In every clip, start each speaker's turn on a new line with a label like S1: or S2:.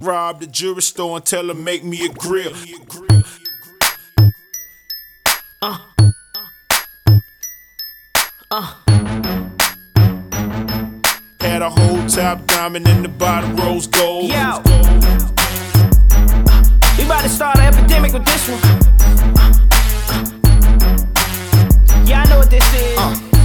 S1: Rob the jewelry store and tell her make me a grill. Had a whole top diamond and the bottom rose gold.
S2: Yo, we about to start an epidemic with this one. Yeah, I know what this is.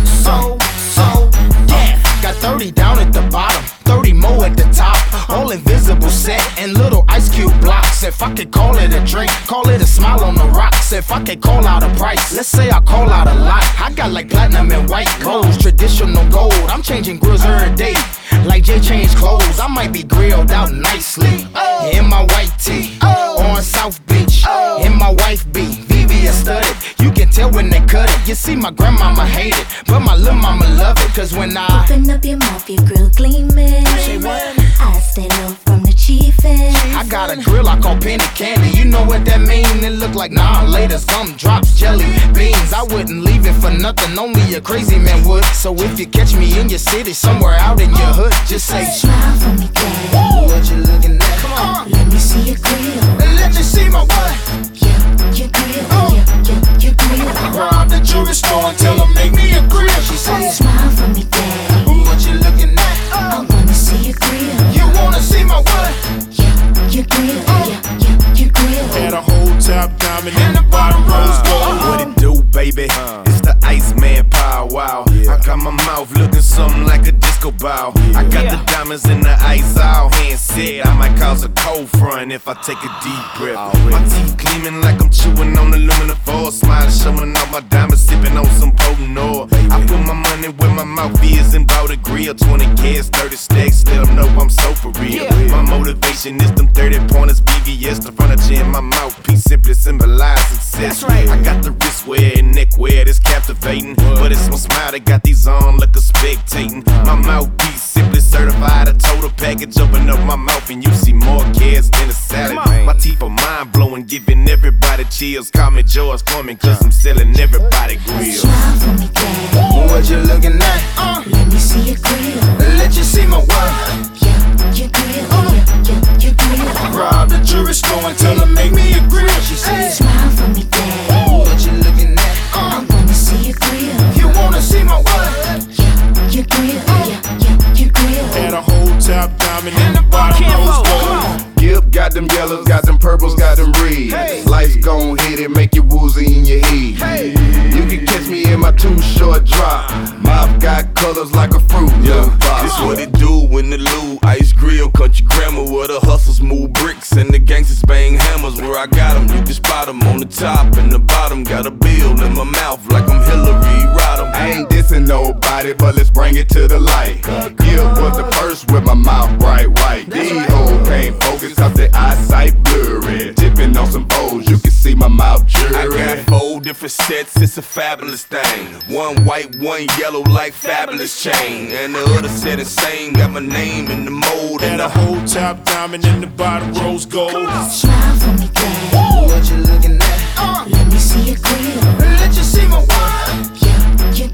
S3: Yeah. Got 30 down at the bottom, 30 more at the top. All invisible set and little ice cube blocks. If I could call it a drink, call it a smile on the rocks. If I could call out a price, let's say I call out a lot. I got like platinum and white gold, traditional gold. I'm changing grills every day, like Jay changed clothes. I might be grilled out nicely in my white tee on South Beach. In my wife be VVS studded. You can tell when they cut it. You see my grandmama hate it, but my little mama love it. Cause when I
S4: open up your mouth, your grill gleaming.
S3: Say what?
S4: I stay low from the chiefin'.
S3: I got a grill I call penny candy. You know what that mean? It look like nah, later some drops, jelly beans. I wouldn't leave it for nothing, only a crazy man would. So if you catch me in your city, somewhere out in your hood, just say
S4: smile for me, daddy.
S3: What you looking at? Come on,
S4: let me see your grill.
S3: Let you see my what?
S4: Yeah, your grill. Your grill.
S1: Rob the jewelry store and tell her make me a grill.
S3: She said
S4: smile for me, daddy.
S3: What you looking at?
S4: I wanna see your grill.
S3: You wanna see my what?
S4: Yeah, your grill. Your grill.
S1: Had a whole top diamond and the bottom rose gold.
S5: What it do, baby? It's the Iceman Power Wow. I got my mouth looking something like a disco ball. I got the diamonds in the ice all hand set. I might cause a cold front if I take a deep breath. My teeth gleaming like I'm chewing on aluminum foil. Smiling, showing off my diamonds, sipping on some potent oil. I put my money where my mouth is and bought a grill. 20 kids, 30 stacks, let them know I'm so for real. My motivation is them 30 pointers, BVS, the furniture in my mouthpiece simply symbolize success. I got the wristwear and neckwear that's captivating, but it's my smile that got these on like a spectating. My mouthpiece simply certified, a total package. Open up my mouth and you see more kids than a salad. My teeth are mind blowing, giving everybody chills. Call me George Foreman, cause I'm selling everybody grills.
S4: Smile for me, daddy.
S3: What you looking at?
S4: Let me see your grill.
S3: Let you see my what?
S4: Yeah, your grill. Your grill.
S1: Rob the jewelry store and tell her make me a grill. She said
S4: smile for me, daddy.
S3: What you looking at?
S4: I wanna see your grill.
S3: You wanna see my what?
S4: Yeah, your grill. Your grill.
S1: had a whole top diamond and the bottom rose gold.
S6: Yep, got them yellows, got them purples, got them reds. Life's gon' hit it, make you woozy in your head. You can catch me in my too short drop. Mouth got colors like a fruit.
S5: This what it do when the Lou Ice Grill, country grammar, where the hustlers move bricks and the gangsters bang hammers. Where I got them, you can spot them on the top and the bottom. Got a bill in my mouth like I'm Hillary Rodham.
S6: I ain't dissing nobody, but let's bring it to the light. Gill was the first with my mouth bright white. D.O. can't focus cause the eyesight blurry. Tipping on some O's, you can see my mouth
S5: I
S6: jury.
S5: got 4 different sets, it's a fabulous thing. One white, one yellow like fabulous chain. And the other set insane, got my name in the mold.
S1: Had a whole top diamond and the bottom rose gold.
S4: Smile for me, daddy.
S3: What you looking at?
S4: Let me see your grill.
S3: Let you see my what?
S4: Yeah, your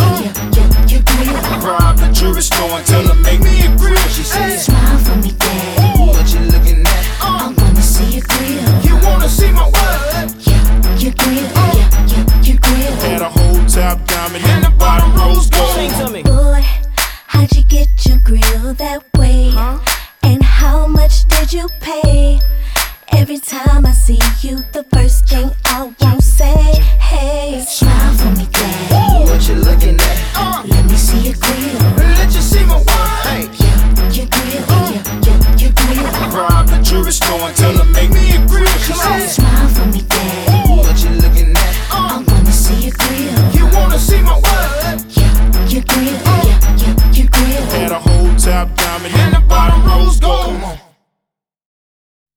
S4: grill. Your grill.
S1: Rob the jewelry store and tell her make me a grill. She said
S4: Smile for me, daddy.
S3: What you looking at?
S4: I wanna see your grill.
S3: You wanna see my what?
S4: Yeah, your grill. Your grill.
S1: had a whole top diamond and the bottom rose
S2: Sing
S1: gold.
S2: to me.
S4: Boy, how'd you get your grill that way? And how much did you pay? Every time I see you, the first thing I won't say, hey, smile for me, daddy.
S3: What you looking at?
S4: Let me see your grill.
S3: Let you see my what?
S4: Yeah, your grill. Your grill.
S1: Rob the jewelry store and tell her make me a grill. She said
S4: Smile for me, daddy.